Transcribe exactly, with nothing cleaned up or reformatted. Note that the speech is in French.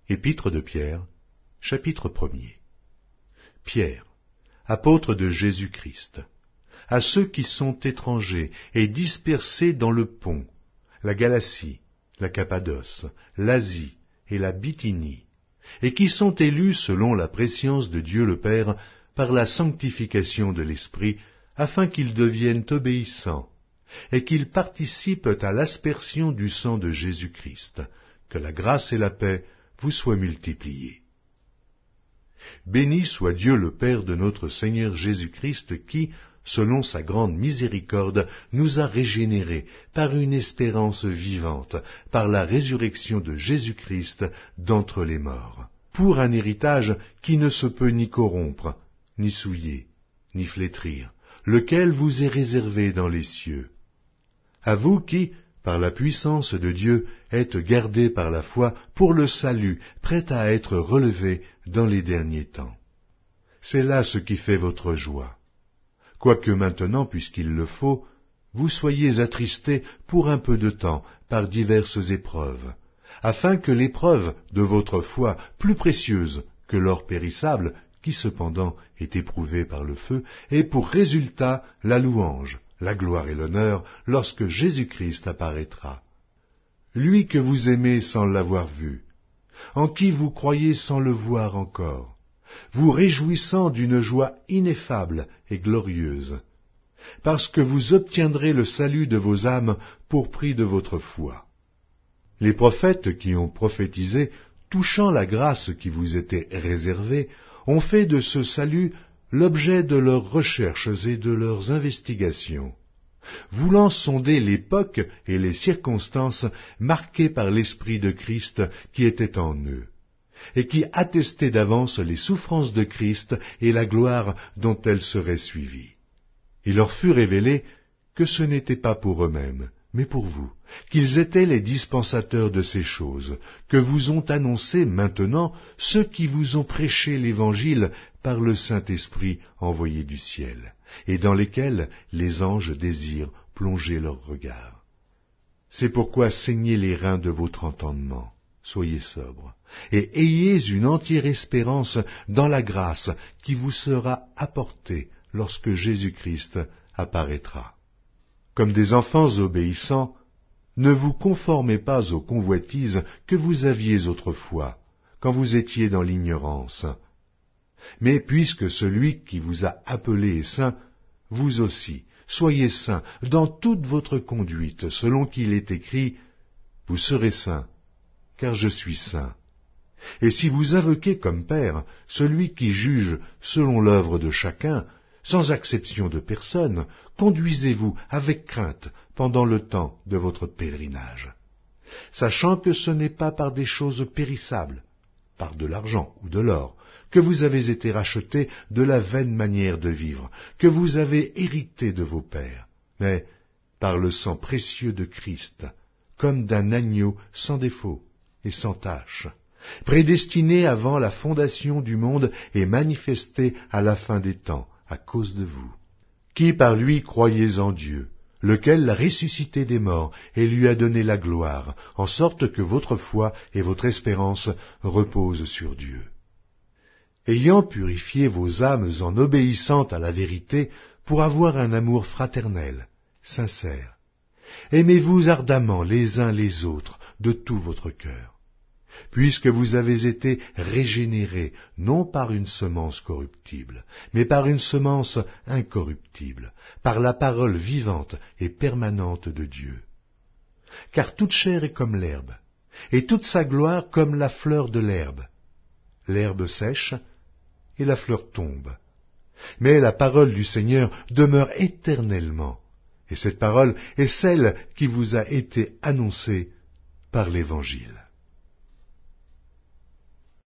Épître de Pierre, chapitre premier. Pierre, apôtre de Jésus-Christ, à ceux qui sont étrangers et dispersés dans le Pont, la Galatie, la Cappadoce, l'Asie et la Bithynie, et qui sont élus selon la prescience de Dieu le Père par la sanctification de l'Esprit, afin qu'ils deviennent obéissants, et qu'ils participent à l'aspersion du sang de Jésus-Christ, que la grâce et la paix vous soient multipliées. Béni soit Dieu le Père de notre Seigneur Jésus-Christ qui, selon sa grande miséricorde, nous a régénérés par une espérance vivante, par la résurrection de Jésus-Christ d'entre les morts, pour un héritage qui ne se peut ni corrompre, ni souiller, ni flétrir, lequel vous est réservé dans les cieux. À vous qui, par la puissance de Dieu, êtes gardés par la foi pour le salut, prêt à être relevé dans les derniers temps. C'est là ce qui fait votre joie. Quoique maintenant, puisqu'il le faut, vous soyez attristés pour un peu de temps par diverses épreuves, afin que l'épreuve de votre foi, plus précieuse que l'or périssable, qui cependant est éprouvé par le feu, ait pour résultat la louange, la gloire et l'honneur lorsque Jésus-Christ apparaîtra. Lui que vous aimez sans l'avoir vu, en qui vous croyez sans le voir encore, vous réjouissant d'une joie ineffable et glorieuse, parce que vous obtiendrez le salut de vos âmes pour prix de votre foi. Les prophètes qui ont prophétisé, touchant la grâce qui vous était réservée, ont fait de ce salut l'objet de leurs recherches et de leurs investigations, voulant sonder l'époque et les circonstances marquées par l'Esprit de Christ qui était en eux, et qui attestait d'avance les souffrances de Christ et la gloire dont elles seraient suivies. Il leur fut révélé que ce n'était pas pour eux-mêmes, mais pour vous, qu'ils étaient les dispensateurs de ces choses, que vous ont annoncé maintenant ceux qui vous ont prêché l'Évangile par le Saint-Esprit envoyé du ciel, et dans lesquels les anges désirent plonger leur regard. C'est pourquoi saignez les reins de votre entendement, soyez sobres, et ayez une entière espérance dans la grâce qui vous sera apportée lorsque Jésus-Christ apparaîtra. Comme des enfants obéissants, ne vous conformez pas aux convoitises que vous aviez autrefois, quand vous étiez dans l'ignorance. Mais puisque celui qui vous a appelé est saint, vous aussi, soyez saints dans toute votre conduite, selon qu'il est écrit, « Vous serez saints, car je suis saint. » Et si vous invoquez comme Père celui qui juge selon l'œuvre de chacun, sans acception de personne, conduisez-vous avec crainte pendant le temps de votre pèlerinage, sachant que ce n'est pas par des choses périssables, par de l'argent ou de l'or, que vous avez été rachetés de la vaine manière de vivre, que vous avez hérité de vos pères, mais par le sang précieux de Christ, comme d'un agneau sans défaut et sans tache, prédestiné avant la fondation du monde et manifesté à la fin des temps, à cause de vous, qui par lui croyez en Dieu, lequel l'a ressuscité des morts et lui a donné la gloire, en sorte que votre foi et votre espérance reposent sur Dieu. Ayant purifié vos âmes en obéissant à la vérité pour avoir un amour fraternel, sincère, aimez-vous ardemment les uns les autres de tout votre cœur, puisque vous avez été régénérés, non par une semence corruptible, mais par une semence incorruptible, par la parole vivante et permanente de Dieu. Car toute chair est comme l'herbe, et toute sa gloire comme la fleur de l'herbe. L'herbe sèche, et la fleur tombe. Mais la parole du Seigneur demeure éternellement, et cette parole est celle qui vous a été annoncée par l'Évangile.